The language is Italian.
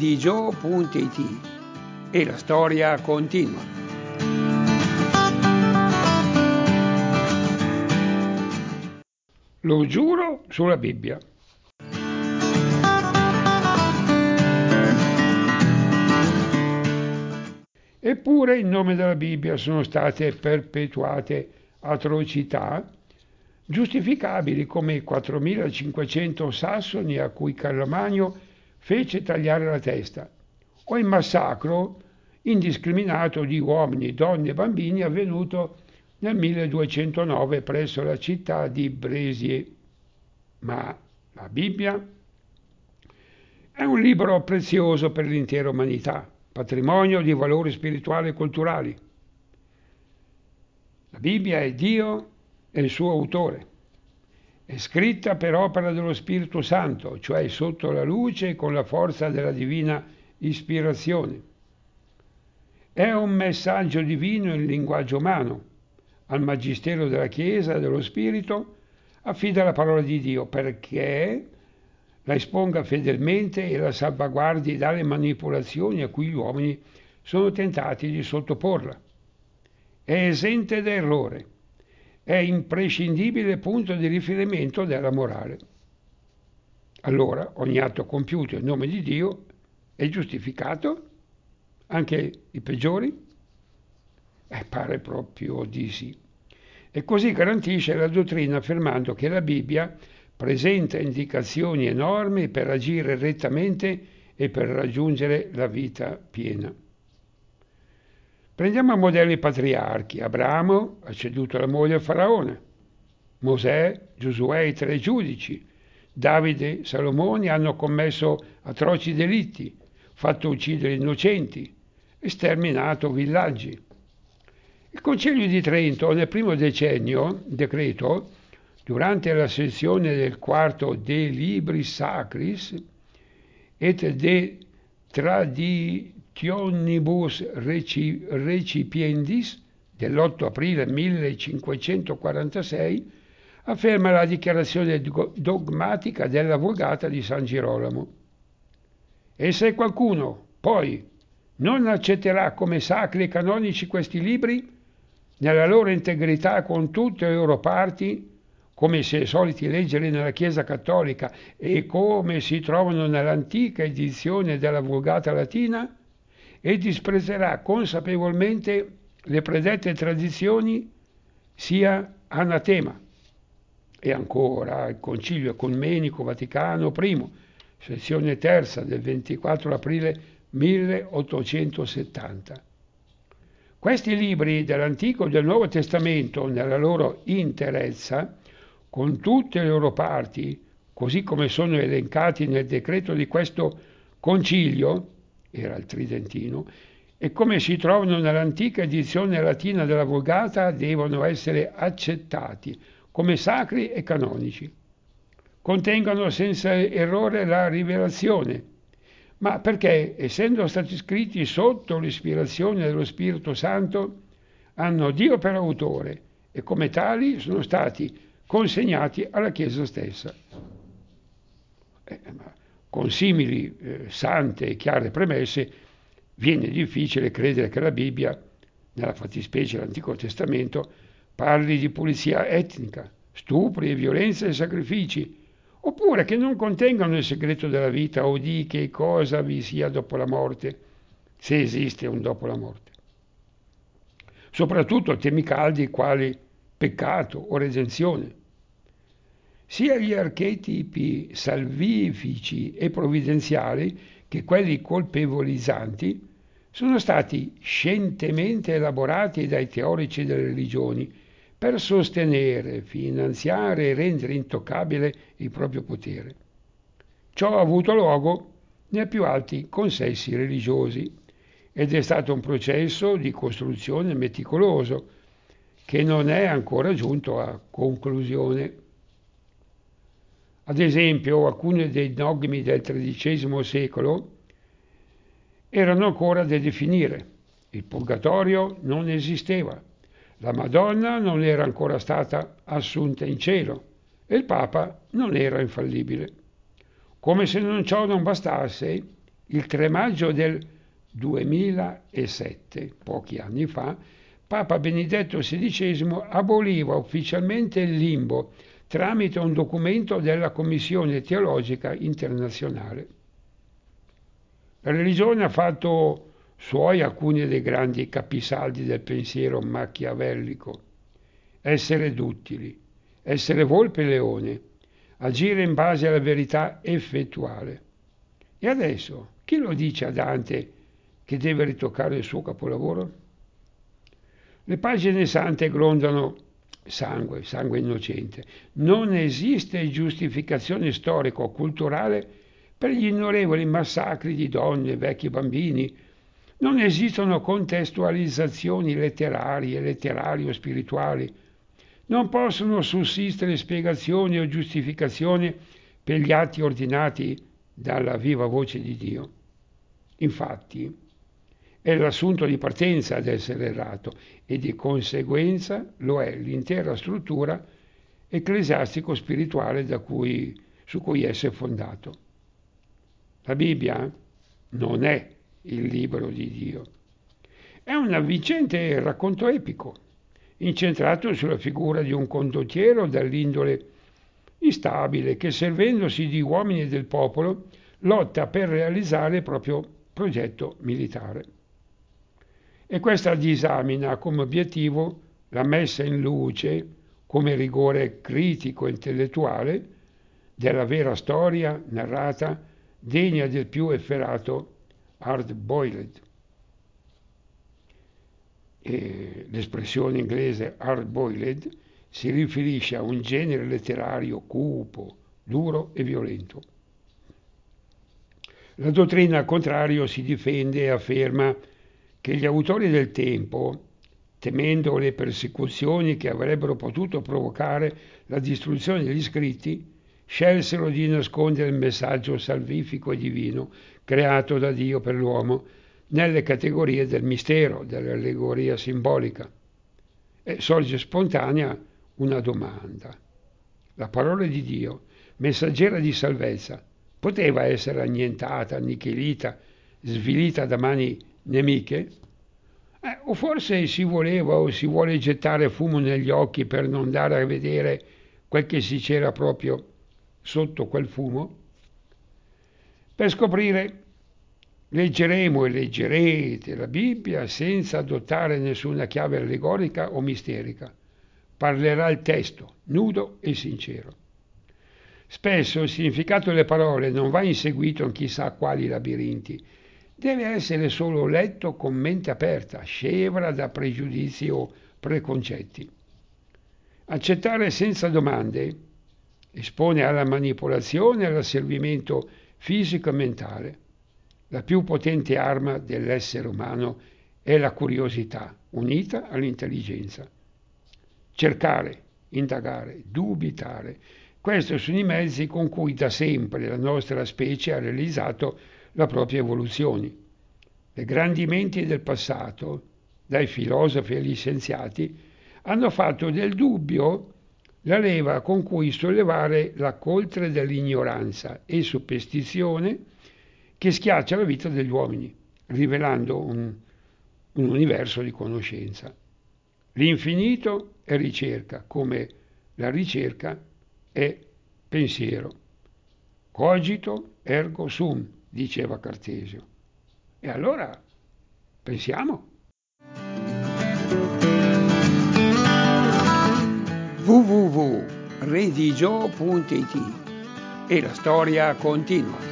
djo.it e la storia continua. Lo giuro sulla Bibbia. Eppure in nome della Bibbia sono state perpetuate atrocità giustificabili come i 4.500 sassoni a cui Carlo fece tagliare la testa, o il massacro indiscriminato di uomini, donne e bambini avvenuto nel 1209 presso la città di Bresie. Ma la Bibbia è un libro prezioso per l'intera umanità, patrimonio di valori spirituali e culturali. La Bibbia è Dio e il suo autore. È scritta per opera dello Spirito Santo, cioè sotto la luce e con la forza della divina ispirazione. È un messaggio divino in linguaggio umano. Al Magistero della Chiesa e dello Spirito affida la parola di Dio perché la esponga fedelmente e la salvaguardi dalle manipolazioni a cui gli uomini sono tentati di sottoporla. È esente da errore. È imprescindibile punto di riferimento della morale. Allora ogni atto compiuto in nome di Dio è giustificato? Anche i peggiori? Pare proprio di sì. E così garantisce la dottrina affermando che la Bibbia presenta indicazioni enormi per agire rettamente e per raggiungere la vita piena. Prendiamo a modello i patriarchi. Abramo ha ceduto la moglie a Faraone, Mosè, Giosuè e i 3 giudici, Davide e Salomone hanno commesso atroci delitti, fatto uccidere innocenti e sterminato villaggi. Il Concilio di Trento nel primo decreto, durante la sessione del quarto De Libris Sacris et de Traditionibus Recipiendis dell'8 aprile 1546, afferma la dichiarazione dogmatica della Vulgata di San Girolamo. E se qualcuno poi non accetterà come sacri e canonici questi libri, nella loro integrità con tutte le loro parti, come si è soliti leggere nella Chiesa Cattolica e come si trovano nell'antica edizione della Vulgata latina, e disprezzerà consapevolmente le predette tradizioni, sia anatema. E ancora il Concilio Ecumenico Vaticano I, sezione terza del 24 aprile 1870. Questi libri dell'Antico e del Nuovo Testamento, nella loro interezza, con tutte le loro parti, così come sono elencati nel decreto di questo concilio, era il Tridentino, e come si trovano nell'antica edizione latina della Vulgata, devono essere accettati come sacri e canonici. Contengono senza errore la rivelazione, ma perché, essendo stati scritti sotto l'ispirazione dello Spirito Santo, hanno Dio per autore e come tali sono stati consegnati alla Chiesa stessa. Con simili sante e chiare premesse viene difficile credere che la Bibbia, nella fattispecie l'Antico Testamento, parli di pulizia etnica, stupri e violenze e sacrifici, oppure che non contengano il segreto della vita o di che cosa vi sia dopo la morte, se esiste un dopo la morte. Soprattutto temi caldi quali peccato o redenzione. Sia gli archetipi salvifici e provvidenziali che quelli colpevolizzanti sono stati scientemente elaborati dai teorici delle religioni per sostenere, finanziare e rendere intoccabile il proprio potere. Ciò ha avuto luogo nei più alti consessi religiosi ed è stato un processo di costruzione meticoloso che non è ancora giunto a conclusione. Ad esempio, alcuni dei dogmi del XIII secolo erano ancora da definire. Il purgatorio non esisteva. La Madonna non era ancora stata assunta in cielo e il Papa non era infallibile. Come se ciò non bastasse, Il 3 maggio del 2007, pochi anni fa, Papa Benedetto XVI aboliva ufficialmente il limbo tramite un documento della Commissione Teologica Internazionale. La religione ha fatto suoi alcuni dei grandi capisaldi del pensiero machiavellico: essere duttili, essere volpe e leone, agire in base alla verità effettuale. E adesso, chi lo dice a Dante che deve ritoccare il suo capolavoro? Le pagine sante grondano sangue, sangue innocente. Non esiste giustificazione storico-culturale per gli innumerevoli massacri di donne, vecchi e bambini. Non esistono contestualizzazioni letterarie, letterario-spirituali. Non possono sussistere spiegazioni o giustificazioni per gli atti ordinati dalla viva voce di Dio. Infatti, è l'assunto di partenza ad essere errato e di conseguenza lo è l'intera struttura ecclesiastico-spirituale su cui esso è fondato. La Bibbia non è il libro di Dio. È un avvincente racconto epico, incentrato sulla figura di un condottiero dall'indole instabile che, servendosi di uomini del popolo, lotta per realizzare il proprio progetto militare. E questa disamina ha come obiettivo la messa in luce, come rigore critico e intellettuale, della vera storia narrata degna del più efferato hard-boiled. E l'espressione inglese hard-boiled si riferisce a un genere letterario cupo, duro e violento. La dottrina, al contrario, si difende e afferma che gli autori del tempo, temendo le persecuzioni che avrebbero potuto provocare la distruzione degli scritti, scelsero di nascondere il messaggio salvifico e divino creato da Dio per l'uomo nelle categorie del mistero, dell'allegoria simbolica. E sorge spontanea una domanda. La parola di Dio, messaggera di salvezza, poteva essere annientata, annichilita, svilita da mani nemiche? O forse si voleva o si vuole gettare fumo negli occhi per non dare a vedere quel che si c'era proprio sotto quel fumo? Per scoprire, leggeremo e leggerete la Bibbia senza adottare nessuna chiave allegorica o misterica. Parlerà il testo, nudo e sincero. Spesso il significato delle parole non va inseguito in chissà quali labirinti. Deve essere solo letto con mente aperta, scevra da pregiudizi o preconcetti. Accettare senza domande espone alla manipolazione e all'asservimento fisico e mentale. La più potente arma dell'essere umano è la curiosità, unita all'intelligenza. Cercare, indagare, dubitare. Questi sono i mezzi con cui da sempre la nostra specie ha realizzato la propria evoluzione. Le grandi menti del passato, dai filosofi agli scienziati, hanno fatto del dubbio la leva con cui sollevare la coltre dell'ignoranza e superstizione che schiaccia la vita degli uomini, rivelando un universo di conoscenza. L'infinito è ricerca, come la ricerca è pensiero. Cogito ergo sum, diceva Cartesio. E allora pensiamo. www.redigio.it e la storia continua.